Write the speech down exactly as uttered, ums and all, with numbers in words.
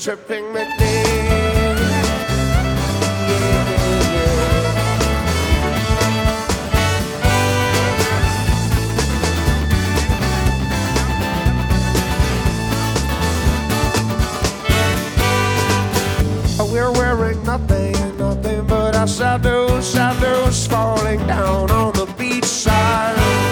Tripping McNeil. Yeah, yeah. We're wearing nothing, nothing but our shadows, shadows falling down on the beachside.